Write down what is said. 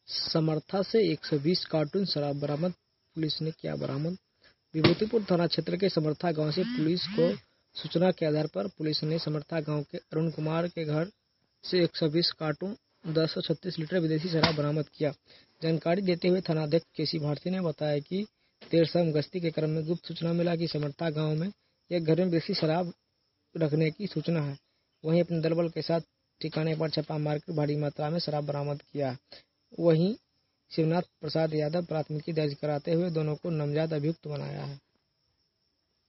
समर्था से 120 कार्टून शराब बरामद, पुलिस ने किया बरामद। विभूतिपुर थाना क्षेत्र के समर्था गांव से पुलिस को सूचना के आधार पर पुलिस ने समर्था गांव के अरुण कुमार के घर से 120 कार्टून 1036 लीटर विदेशी शराब बरामद किया। जानकारी देते हुए थानाध्यक्ष केसी भारती ने बताया कि देर शाम गश्ती के क्रम में गुप्त सूचना मिला कि समर्था गांव में एक घर में विदेशी शराब रखने की सूचना है। वहीं अपने दलबल के साथ ठिकाने पर छापा मारकर भारी मात्रा में शराब बरामद किया। वहीं शिवनाथ प्रसाद यादव प्राथमिकी दर्ज कराते हुए दोनों को नामजद अभियुक्त बनाया है।